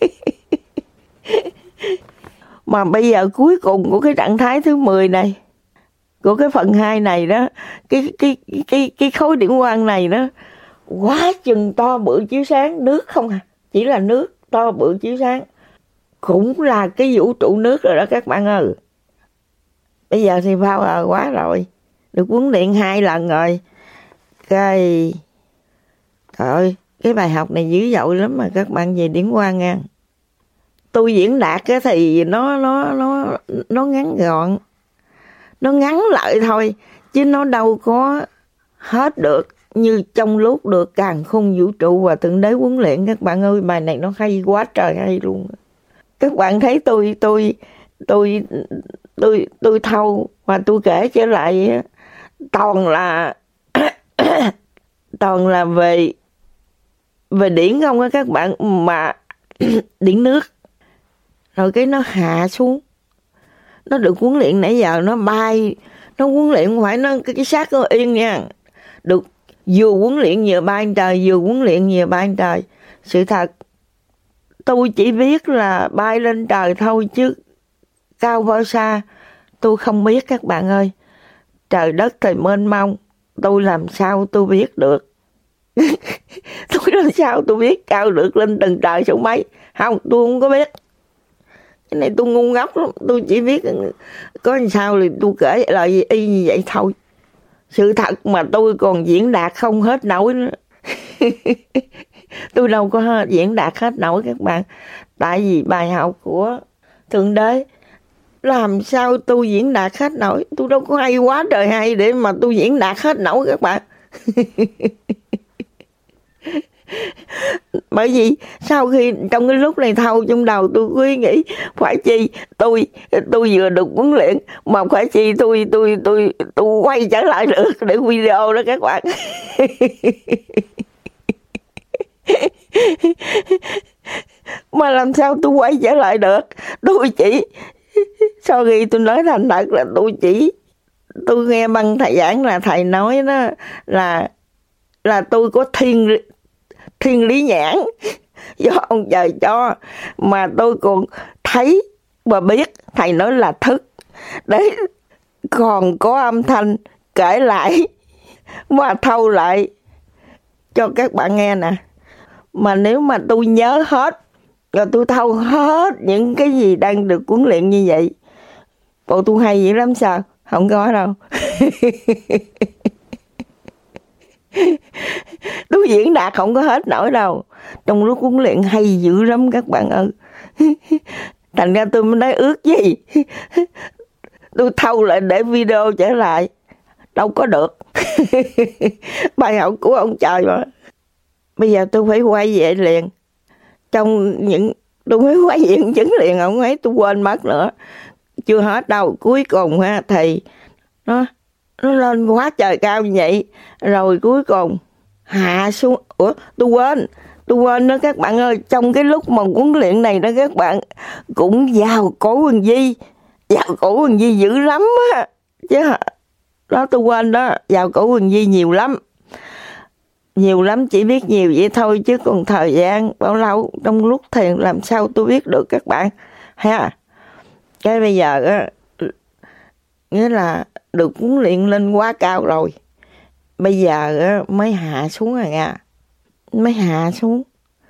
Mà bây giờ cuối cùng của cái trạng thái thứ mười này, của cái phần hai này đó, cái cái cái cái khối điển quang này đó quá chừng to bự chiếu sáng, nước không à, chỉ là nước to bự chiếu sáng, cũng là cái vũ trụ nước rồi đó các bạn ơi. Bây giờ thì power quá rồi, được huấn luyện hai lần rồi. Cái trời ơi, cái bài học này dữ dội lắm mà các bạn về điển quang nha. Tôi diễn đạt cái thì nó nó nó nó ngắn gọn, nó ngắn lại thôi chứ nó đâu có hết được như trong lúc được càn khôn vũ trụ và thượng đế huấn luyện. Các bạn ơi, bài này nó hay quá trời hay luôn. Các bạn thấy tôi tôi tôi tôi tôi thâu và tôi kể trở lại toàn là toàn là về về điển không á các bạn, mà điển nước. Rồi cái nó hạ xuống, nó được huấn luyện nãy giờ nó bay, nó huấn luyện không phải nó cái, cái xác nó yên nha, được vừa huấn luyện vừa bay trời, vừa huấn luyện vừa bay trời. Sự thật tôi chỉ biết là bay lên trời thôi chứ cao bao xa tôi không biết các bạn ơi. Trời đất thì mênh mông, tôi làm sao tôi biết được. Tôi làm sao tôi biết cao được lên từng trời số mấy, không, tôi không có biết. Cái này tôi ngu ngốc lắm, tôi chỉ biết có làm sao thì tôi kể lời gì y như vậy thôi. Sự thật mà tôi còn diễn đạt không hết nổi nữa. Tôi đâu có diễn đạt hết nổi các bạn. Tại vì bài học của Thượng Đế, làm sao tôi diễn đạt hết nổi. Tôi đâu có hay quá trời hay để mà tôi diễn đạt hết nổi các bạn. Bởi vì sau khi trong cái lúc này thâu trong đầu tôi cứ nghĩ phải chi tôi tôi vừa được huấn luyện mà phải chi tôi tôi tôi tôi quay trở lại được để video đó các bạn. Mà làm sao tôi quay trở lại được. Tôi chỉ sau khi tôi nói thành thật là tôi chỉ tôi nghe băng thầy giảng là thầy nói đó là là tôi có thiên thiên lý nhãn do ông trời cho, mà tôi còn thấy và biết. Thầy nói là thức đấy, còn có âm thanh kể lại và thâu lại cho các bạn nghe nè. Mà nếu mà tôi nhớ hết rồi tôi thâu hết những cái gì đang được huấn luyện như vậy, bộ tôi hay dữ lắm sao? Không có đâu. Tôi diễn đạt không có hết nổi đâu. Trong lúc huấn luyện hay dữ lắm các bạn ơi. Thành ra tôi mới nói ước gì tôi thâu lại để video trở lại. Đâu có được. Bài học của ông trời mà. Bây giờ tôi phải quay về liền. Trong những tôi mới quay về chứng liền, ông ấy tôi quên mất nữa. Chưa hết đâu. Cuối cùng ha, thì nó nó lên quá trời cao như vậy, rồi cuối cùng hạ xuống. Ủa tôi quên tôi quên đó các bạn ơi. Trong cái lúc mà huấn luyện này đó các bạn, cũng vào cổ Quỳnh Di, vào cổ Quỳnh Di dữ lắm á chứ. Đó tôi quên đó, vào cổ Quỳnh Di nhiều lắm, nhiều lắm. Chỉ biết nhiều vậy thôi chứ còn thời gian bao lâu trong lúc thiền làm sao tôi biết được các bạn ha. Cái bây giờ á, nghĩa là được huấn luyện lên quá cao rồi, bây giờ á, mới hạ xuống rồi nha, mới hạ xuống.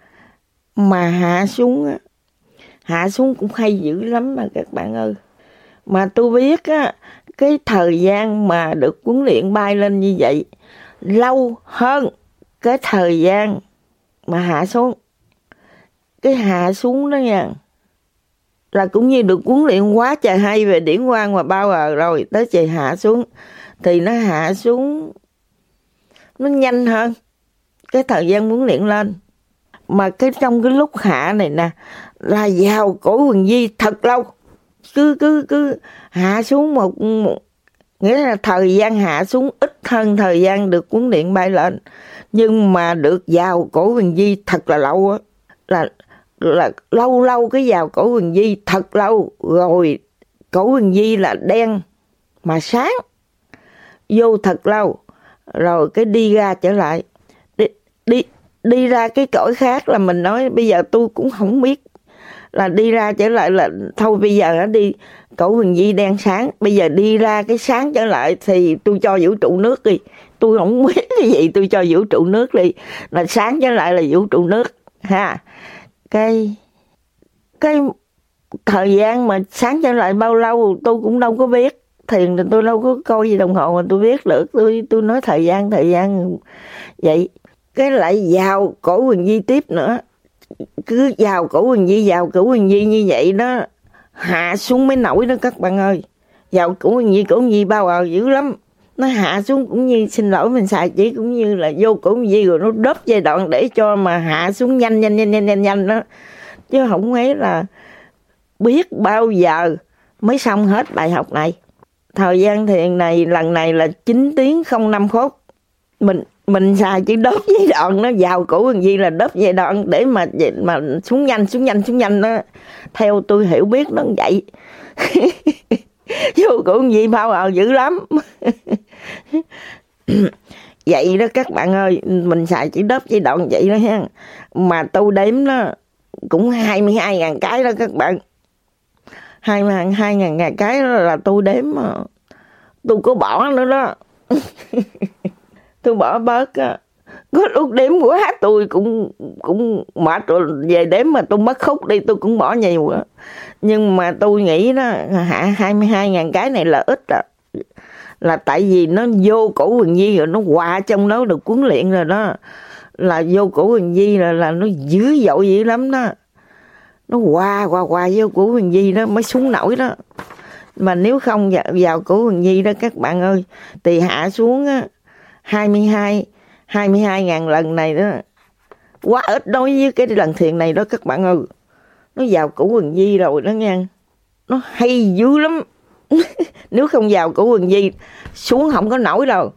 Mà hạ xuống á, hạ xuống cũng hay dữ lắm mà các bạn ơi. Mà tôi biết á, cái thời gian mà được huấn luyện bay lên như vậy lâu hơn cái thời gian mà hạ xuống. Cái hạ xuống đó nha, là cũng như được huấn luyện quá trời hay về điển quang và bao giờ rồi, tới chị hạ xuống thì nó hạ xuống nó nhanh hơn cái thời gian huấn luyện lên. Mà cái trong cái lúc hạ này nè, là vào cổ Quỳnh Di thật lâu, cứ cứ cứ hạ xuống một, một nghĩa là thời gian hạ xuống ít hơn thời gian được huấn luyện bay lên, nhưng mà được vào cổ Quỳnh Di thật là lâu á, là là lâu lâu cái vào cổ Quỳnh Di thật lâu rồi. Cổ Quỳnh Di là đen mà sáng, vô thật lâu rồi cái đi ra trở lại, đi đi đi ra cái cõi khác. Là mình nói bây giờ tôi cũng không biết là đi ra trở lại là thôi. Bây giờ nó đi cổ Quỳnh Di đen sáng, bây giờ đi ra cái sáng trở lại thì tôi cho vũ trụ nước đi. Tôi không biết cái gì, tôi cho vũ trụ nước đi, là sáng trở lại là vũ trụ nước ha. Cái cái thời gian mà sáng trở lại bao lâu tôi cũng đâu có biết. Thiền thì tôi đâu có coi gì đồng hồ mà tôi biết được. Tôi tôi nói thời gian thời gian vậy. Cái lại vào cổ Quỳnh Di tiếp nữa, cứ vào cổ Quỳnh Di, vào cổ Quỳnh Di như vậy đó, hạ xuống mới nổi đó các bạn ơi. Vào cổ Quỳnh Di, cổ Quỳnh Di bao giờ dữ lắm. Nó hạ xuống cũng như, xin lỗi mình xài chỉ, cũng như là vô cổ Quỳnh Di rồi nó đớp giai đoạn để cho mà hạ xuống nhanh nhanh nhanh nhanh nhanh nhanh đó. Chứ không ấy là biết bao giờ mới xong hết bài học này. Thời gian thiền này lần này là chín tiếng không năm phút. Mình mình xài chỉ đớp giai đoạn, nó vào cổ Quỳnh Di là đớp giai đoạn để mà mà xuống nhanh xuống nhanh xuống nhanh đó. Theo tôi hiểu biết nó vậy. Vô cổ Quỳnh Di bao giờ dữ lắm. Vậy đó các bạn ơi, mình xài chỉ đớp giai đoạn vậy đó ha. Mà tôi đếm nó cũng hai mươi hai ngàn cái đó các bạn. hai mươi hai ngàn cái đó là tôi đếm mà. Tôi có bỏ nữa đó. Tôi bỏ bớt á. Có lúc đếm quá tôi cũng cũng mệt rồi, về đếm mà tôi mất khúc đi tôi cũng bỏ nhiều á. Nhưng mà tôi nghĩ đó, hạ hai mươi hai ngàn cái này là ít à. Là tại vì nó vô cổ Quỳnh Di rồi, nó hòa trong nó được huấn luyện rồi đó. Là vô cổ Quỳnh Di là, là nó dữ dội dữ lắm đó. Nó hòa hòa hòa vô cổ Quỳnh Di đó mới xuống nổi đó. Mà nếu không vào, vào cổ Quỳnh Di đó các bạn ơi, thì hạ xuống á, hai mươi hai, hai mươi hai ngàn lần này đó, quá ít đối với cái lần thiền này đó các bạn ơi. Nó vào cổ Quỳnh Di rồi đó nha. Nó hay dữ lắm. Nếu không vào cổ Quỳnh Di, xuống không có nổi đâu.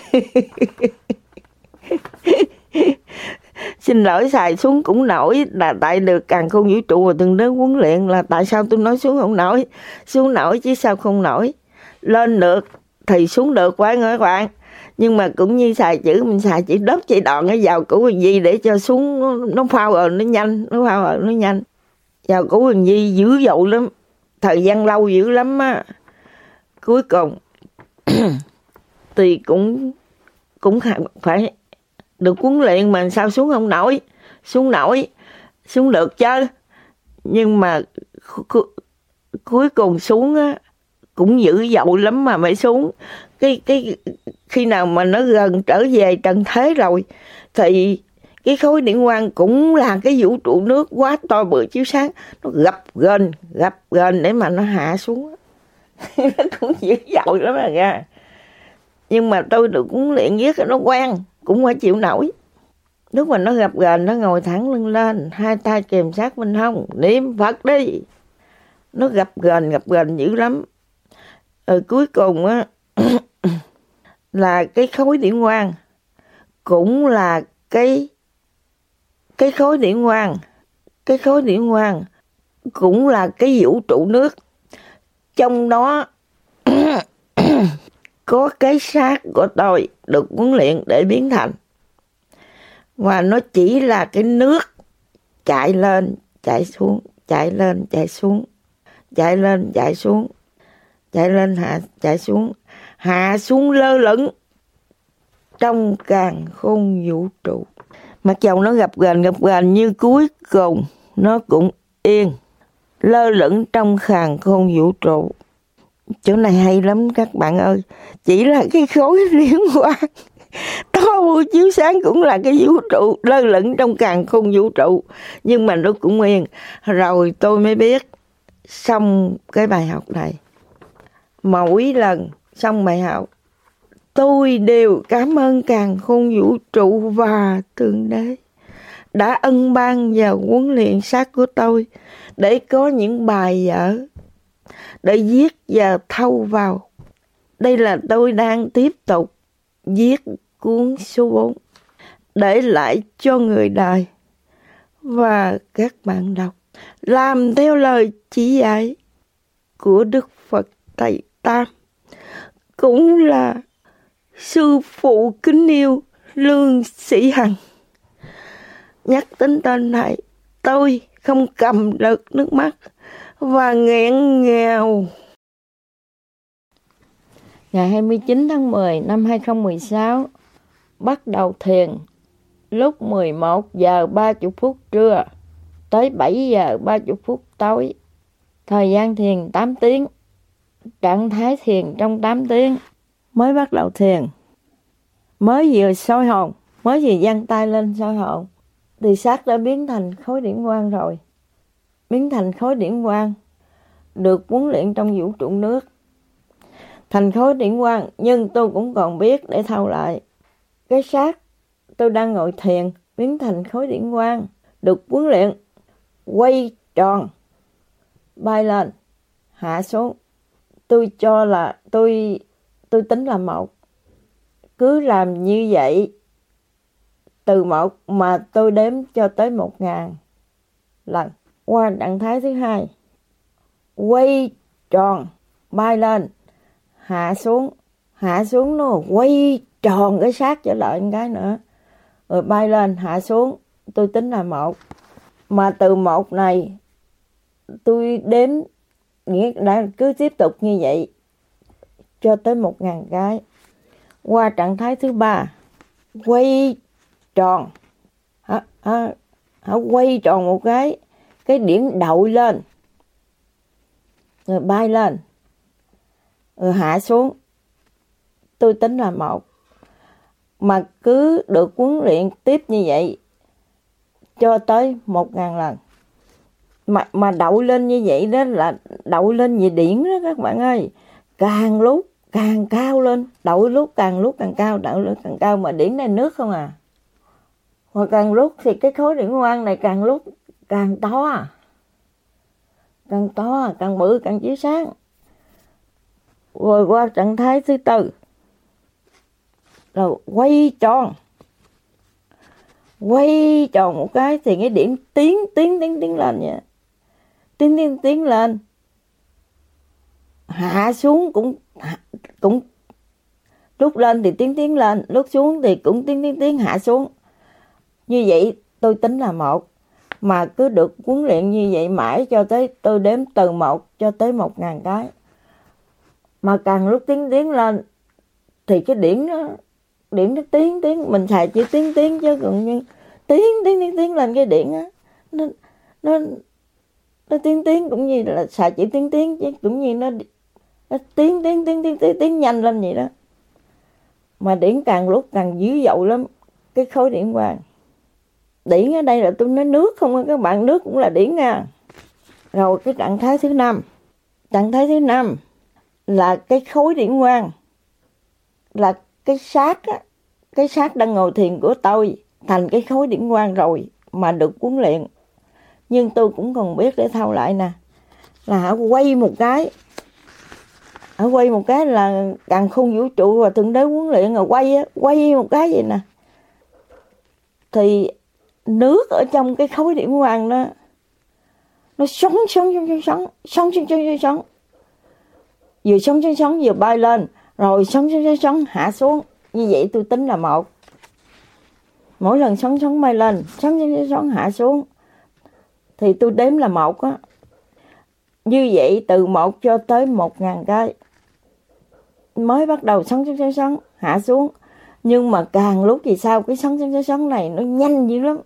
Xin lỗi xài xuống cũng nổi, là tại được càn khôn vũ trụ và từng đế huấn luyện. Là tại sao tôi nói xuống không nổi. Xuống nổi chứ sao không nổi. Lên được thì xuống được quá các bạn. Nhưng mà cũng như xài chữ, mình xài chữ đớp chạy đòn ở vào củ Huỳnh Di để cho xuống nó, nó phao rồi nó nhanh, nó phao rồi nó nhanh. Vào củ Huỳnh Di dữ dội lắm, thời gian lâu dữ lắm á. Cuối cùng thì cũng cũng phải được huấn luyện mà sao xuống không nổi, xuống nổi, xuống được chứ. Nhưng mà cu, cuối cùng xuống á cũng dữ dội lắm mà mới xuống. Cái cái khi nào mà nó gần trở về trần thế rồi thì cái khối điện quang cũng là cái vũ trụ nước quá to bự chiếu sáng, nó gập ghềnh gập ghềnh để mà nó hạ xuống. Nó cũng dữ dội lắm à nha. Nhưng mà tôi được huấn luyện viết nó quen, cũng phải chịu nổi. Lúc mà nó gập ghềnh, nó ngồi thẳng lưng lên, hai tay kèm sát bên hông, niệm Phật đi. Nó gập ghềnh gập ghềnh dữ lắm. Rồi cuối cùng á là cái khối điện quang cũng là cái cái khối điện quang, cái khối điện quang cũng là cái vũ trụ nước. Trong đó có cái xác của tôi được huấn luyện để biến thành. Và nó chỉ là cái nước chạy lên, chạy xuống, chạy lên, chạy xuống, chạy lên, chạy xuống, chạy lên, hạ, chạy xuống, hạ xuống lơ lửng trong càn khôn vũ trụ. Mặc dầu nó gập ghềnh gập ghềnh như cuối cùng nó cũng yên, lơ lửng trong càn khôn vũ trụ. Chỗ này hay lắm các bạn ơi. Chỉ là cái khối liên quan to bự chiếu sáng cũng là cái vũ trụ lơ lửng trong càn khôn vũ trụ, nhưng mà nó cũng yên. Rồi tôi mới biết xong cái bài học này. Mỗi lần xong bài học tôi đều cảm ơn càn khôn vũ trụ và Thượng Đế đã ân ban và huấn luyện xác của tôi để có những bài vở để viết và thâu vào. Đây là tôi đang tiếp tục viết cuốn số bốn để lại cho người đời và các bạn đọc, làm theo lời chỉ dạy của Đức Phật Tây Tam, cũng là sư phụ kính yêu Lương Sĩ Hằng. Nhắc đến tên này, tôi không cầm được nước mắt và nghẹn ngào. Ngày hai mươi chín tháng mười năm hai không một sáu, bắt đầu thiền lúc mười một giờ ba mươi phút trưa tới bảy giờ ba mươi phút tối. Thời gian thiền tám tiếng, trạng thái thiền trong tám tiếng. Mới bắt đầu thiền, mới vừa soi hồn, mới vừa giăng tay lên soi hồn, thì xác đã biến thành khối điện quang rồi. Biến thành khối điện quang, được huấn luyện trong vũ trụ nước. Thành khối điện quang, nhưng tôi cũng còn biết để thâu lại. Cái xác tôi đang ngồi thiền, biến thành khối điện quang, được huấn luyện, quay tròn, bay lên, hạ xuống. Tôi cho là tôi tôi tính là một. Cứ làm như vậy từ một mà tôi đếm cho tới một ngàn lần. Qua trạng thái thứ hai, quay tròn, bay lên, hạ xuống, hạ xuống nó quay tròn cái xác trở lại một cái nữa, rồi bay lên, hạ xuống, tôi tính là một. Mà từ một này tôi đếm, nghĩa đã cứ tiếp tục như vậy cho tới một ngàn cái. Qua trạng thái thứ ba, quay tròn, hả, hả, hả, quay tròn một cái, cái điểm đội lên, rồi bay lên, rồi hạ xuống, tôi tính là một. Mà cứ được huấn luyện tiếp như vậy cho tới một ngàn lần. Mà, mà đậu lên như vậy đó là đậu lên như điển đó các bạn ơi. Càng lúc càng cao lên, đậu lúc càng lúc càng cao, đậu lúc càng cao. Mà điển này nước không à. Hoặc càng lúc thì cái khối điện quang này càng lúc càng to, càng to, càng bự, càng chiếu sáng. Rồi qua trạng thái thứ tư, rồi quay tròn, quay tròn một cái thì cái điểm tiến tiến tiến tiến lên vậy, tiến tiến tiến lên, hạ xuống cũng cũng Lúc lên thì tiến tiến lên, lúc xuống thì cũng tiến tiến tiến hạ xuống. Như vậy tôi tính là một. Mà cứ được huấn luyện như vậy mãi cho tới tôi đếm từ một cho tới một ngàn cái. Mà càng lúc tiến tiến lên thì cái điển nó điển nó tiến tiến, mình xài chỉ tiến tiến chứ còn như tiến tiến tiến tiến lên cái điển á, nó nó nó tiến tiến cũng như là xài chỉ tiến tiến chứ cũng như nó, nó tiến tiến tiến tiến tiến tiến nhanh lên vậy đó. Mà điển càng lúc càng dữ dội lắm, cái khối điển quang. Điển ở đây là tôi nói nước không á các bạn, nước cũng là điển nha. Rồi cái trạng thái thứ năm, trạng thái thứ năm là cái khối điển quang, là cái xác á, cái xác đang ngồi thiền của tôi thành cái khối điển quang rồi mà được huấn luyện. Nhưng tôi cũng còn biết để thao lại nè, là quay một cái, ở quay một cái là càn khôn vũ trụ và thượng đế huấn luyện, rồi quay á, quay một cái vậy nè, thì nước ở trong cái khối điển quang đó nó sống sống sống sống sống sống sống sống sống vừa sống sống sống vừa bay lên, rồi sống sống sống sống hạ xuống. Như vậy tôi tính là một. Mỗi lần sống sống bay lên, sống sống sống hạ xuống thì tôi đếm là một á. Như vậy từ một cho tới một ngàn cái. Mới bắt đầu sống sống sống sống hạ xuống, nhưng mà càng lúc thì sao cái sống sống sống này nó nhanh dữ lắm,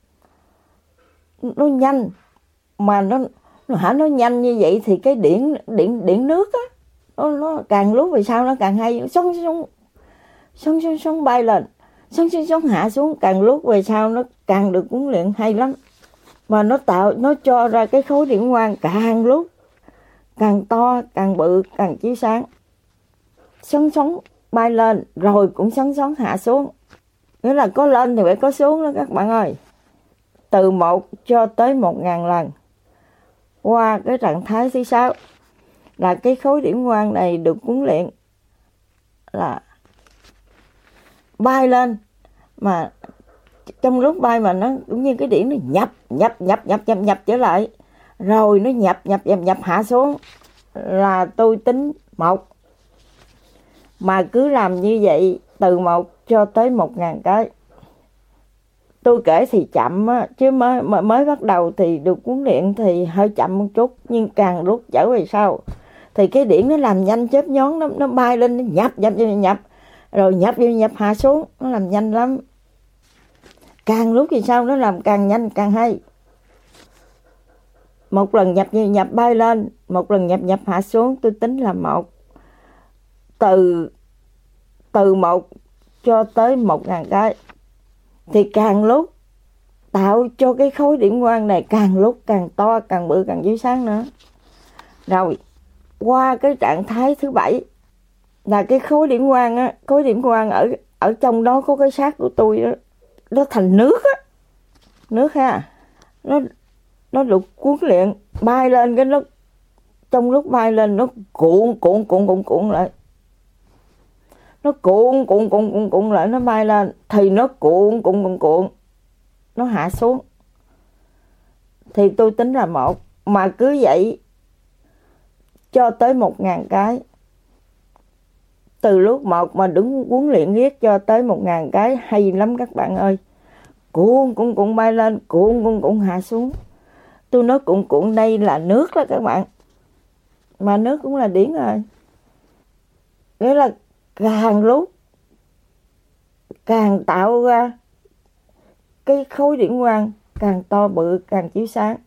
nó nhanh mà nó nó hả nó nhanh như vậy thì cái điển điển điển nước á, nó nó càng lúc về sau nó càng hay, sống sống sống sống sống bay lên, sống sống sống hạ xuống, càng lúc về sau nó càng được huấn luyện hay lắm. Mà nó tạo nó cho ra cái khối điển quang càng lúc càng to, càng bự, càng chiếu sáng. Sống sống bay lên rồi cũng sống sống hạ xuống, nghĩa là có lên thì phải có xuống đó các bạn ơi. Từ một cho tới một ngàn lần. Qua cái trạng thái thứ sáu là cái khối điển quang này được huấn luyện là bay lên, mà trong lúc bay mà nó cũng như cái điển nó nhập nhập nhập nhập nhập nhập trở lại, rồi nó nhập nhập nhập nhập hạ xuống, là tôi tính một. Mà cứ làm như vậy từ một cho tới một ngàn cái. Tôi kể thì chậm á, chứ mới mới bắt đầu thì được huấn luyện thì hơi chậm một chút, nhưng càng lúc trở về sau thì cái điển nó làm nhanh chớp nhón, nó nó bay lên, nó nhập nhập nhập nhập rồi nhập nhập nhập hạ xuống, nó làm nhanh lắm. Càng lúc thì sao nó làm càng nhanh càng hay. Một lần nhập nhập nhập bay lên, một lần nhập nhập hạ xuống, tôi tính là một. Từ từ một cho tới một ngàn cái. Thì càng lúc tạo cho cái khối điển quang này càng lúc càng to, càng bự, càng chiếu sáng nữa. Rồi qua cái trạng thái thứ bảy là cái khối điển quang á, khối điển quang ở ở trong đó có cái xác của tôi đó, nó thành nước á, nước ha, nó nó được cuốn luyện bay lên, cái nó trong lúc bay lên nó cuộn cuộn cuộn cuộn cuộn lại, nó cuộn cuộn cuộn cuộn cuộn lại, nó bay lên thì nó cuộn cuộn cuộn cuộn nó hạ xuống, thì tôi tính là một. Mà cứ vậy cho tới một ngàn cái. Từ lúc một mà đứng huấn luyện riết cho tới một ngàn cái hay lắm các bạn ơi. Cuộn cuộn cuộn bay lên, cuộn cuộn cuộn hạ xuống. Tôi nói cuộn cuộn đây là nước đó các bạn, mà nước cũng là điển rồi. Nghĩa là càng lúc càng tạo ra cái khối điển quang càng to bự, càng chiếu sáng.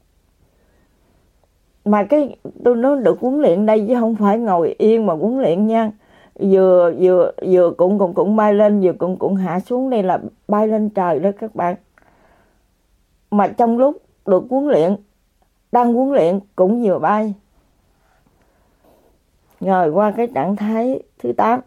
Mà cái tôi nói được huấn luyện đây chứ không phải ngồi yên mà huấn luyện nha. Vừa vừa vừa cuộn cuộn cuộn bay lên, vừa cuộn cuộn hạ xuống, đây là bay lên trời đó các bạn. Mà trong lúc được huấn luyện, đang huấn luyện cũng vừa bay. Rồi qua cái trạng thái thứ tám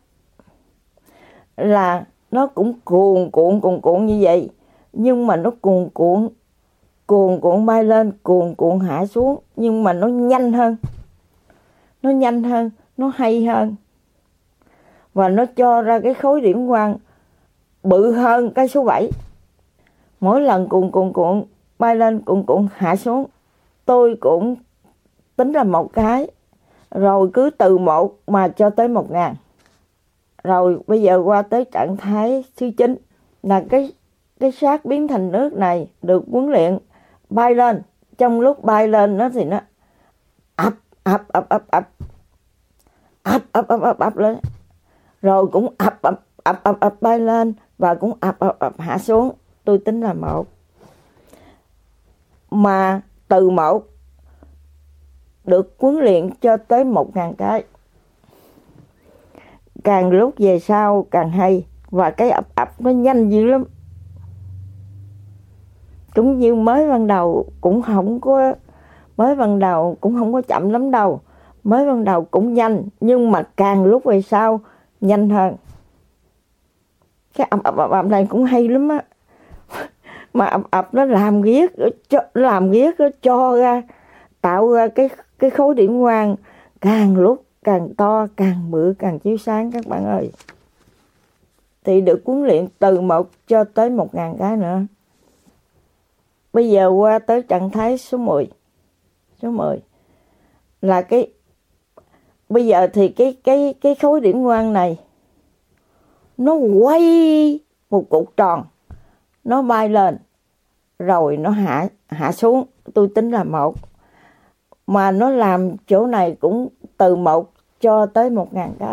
là nó cũng cuồn cuộn cuồn cuộn như vậy, nhưng mà nó cuồn cuộn cuồn cuộn bay lên, cuồn cuộn hạ xuống, nhưng mà nó nhanh hơn, nó nhanh hơn, nó hay hơn, và nó cho ra cái khối điển quang bự hơn cái số bảy. Mỗi lần cuồn cuộn cuộn bay lên, cuồn cuộn hạ xuống, tôi cũng tính là một cái, rồi cứ từ một mà cho tới một ngàn. Rồi bây giờ qua tới trạng thái thứ chín là cái cái xác biến thành nước này được huấn luyện bay lên. Trong lúc bay lên nó thì nó ập ập ập ập ập ập ập ập ập ập lên, rồi cũng ập ập ập ập ập bay lên và cũng ập ập ập hạ xuống. Tôi tính là một, mà từ một được huấn luyện cho tới một ngàn cái. Càng lúc về sau càng hay, và cái ập ập nó nhanh dữ lắm. Cũng như mới ban đầu cũng không có mới ban đầu cũng không có chậm lắm đâu, mới ban đầu cũng nhanh, nhưng mà càng lúc về sau nhanh hơn. Cái ập ập ập ập này cũng hay lắm á. Mà ập ập nó làm ghét, nó làm ghét nó cho ra, tạo ra cái cái khối điểm quang càng lúc càng to, càng bự, càng chiếu sáng các bạn ơi. Thì được huấn luyện từ một cho tới một ngàn cái nữa. Bây giờ qua tới trạng thái số mười. Số mười là cái bây giờ thì cái cái cái khối điểm quang này nó quay một cục tròn, nó bay lên rồi nó hạ hạ xuống. Tôi tính là một, mà nó làm chỗ này cũng từ một cho tới một ngàn cái.